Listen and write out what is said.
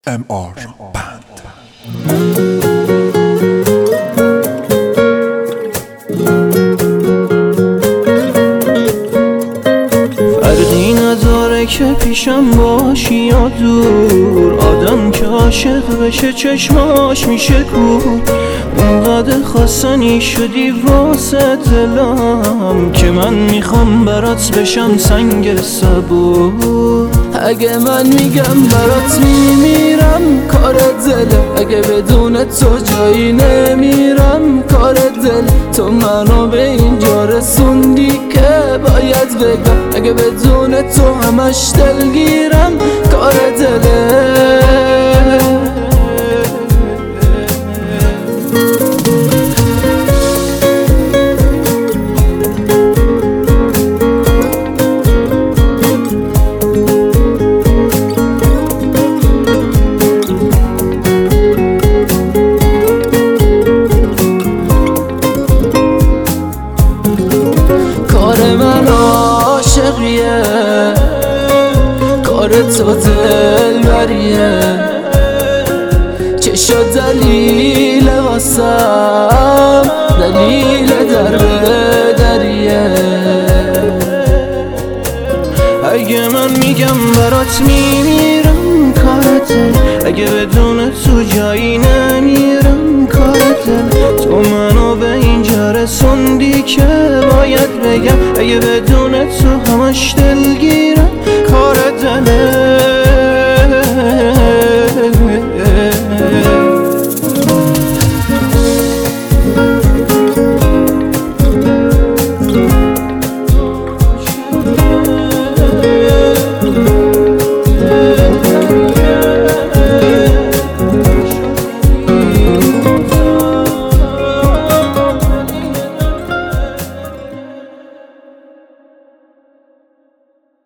MR Band. فرقی نداره که پیشم باشی یا دور، آدم که عاشق بشه چشماش میشه کور. اونقدر خواستنی شدی واسه دلم که من میخوام برات بشم سنگ صبور. اگه من میگم برات میمیرم کار دله، اگه بدون تو جایی نمیرم کار دل. تو منو به اینجا رسوندی که باید بگم، اگه بدون تو همش دلگیرم کار دله. کار من عاشقیه، کار تو دلبریه، چه شد دلیل واسم، دلیل در بدریه. اگه من میگم برات میمیرم کار دل، اگه بدون تو جایی نمیرم کار دل. تو منو به اینجا رسوندی که باید بگم، اگه بدون تو همش دلگیرم کار دله.